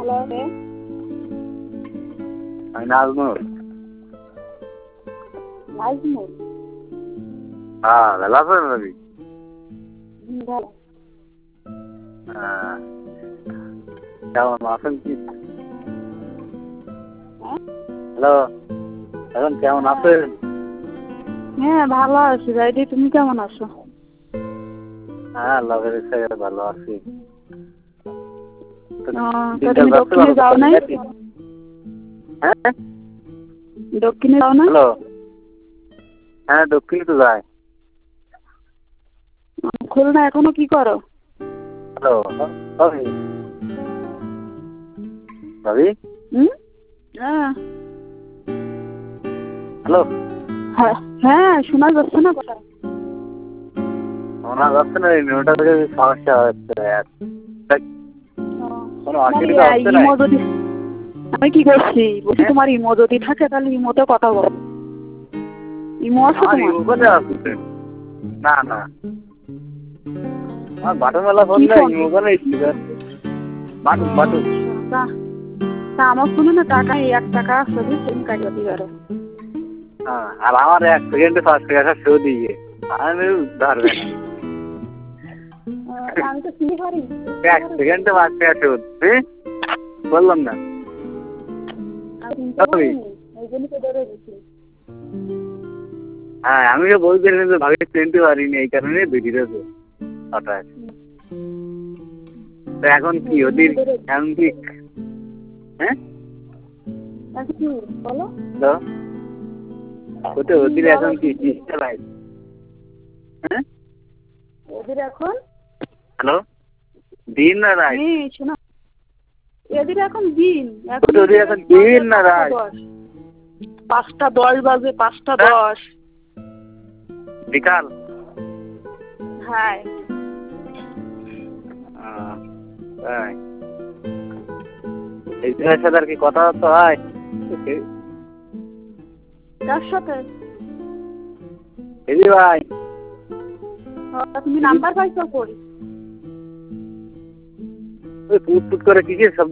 ভালো আছে? আমি নাজমুল। নাজমুল? হ্যাঁ, ভালো আছেন রবি? ভালো। হ্যাঁ, কেমন আছেন কি? হ্যালো, এখন কেমন আছেন? হ্যাঁ ভালো আছি ভাইদি, তুমি কেমন আছো? হ্যাঁ, আল্লাহর ইচ্ছায় ভালো আছি। তুমি দক্ষিণে যাও নাই? হ্যাঁ, দক্ষিণে যাও না? হ্যালো, হ্যাঁ দক্ষিণে তো যায়। খুলনা এখনো কি করো? হ্যালো, রবি, রবি, হ্যাঁ হ্যালো, হ্যাঁ শোনা যাচ্ছে না কথা? শোনা যাচ্ছে না, ওটা থেকে সমস্যা হচ্ছে। কোনো অসুবিধা হচ্ছে না? আমি কি করছি বলছি, তোমার ইমো যদি থাকে তাহলে ইমোতে কথা বলো। ইমো আছে আমার তোমার? ইমো কোথায় আছে? না না, আমার বাটন মেলা ফোন না, ইমো কোনে বাটন বাটন। তা আমার ফোনে না টাকা 1 টাকা আছে, বুঝছেন, কাটিয়ে দিবারে। হ্যাঁ, আর আমার 1 সেকেন্ডে 5 টাকা শো দিয়ে আমি ধরবে না। আমি তো চিনি পারি 1 সেকেন্ডে 5 টাকা শো বললাম না। হ্যাঁ, আমিও বলছিলাম যে ভাবি চিনতে পারিনি, এই কারণে বেরিয়ে গেছে হঠাৎ। তো এখন কি ওদের এখন কি? হ্যাঁ বলো তো ওদের এখন কি চালাই? হ্যাঁ ওদের এখন হ্যালো, দিন না রাত? শোনা, এদের এখন দিন, ওদের এখন দিন না রাত? 5টা 10 বাজে, 5টা 10 বিকাল। হ্যাঁ এই দিনের সাথে আর কি কথাবার্তা হয়? কার সাথে? এই ভাই, তুমি নাম্বার পাইছো কই? ওই পুট পুট করে কিসের শব্দ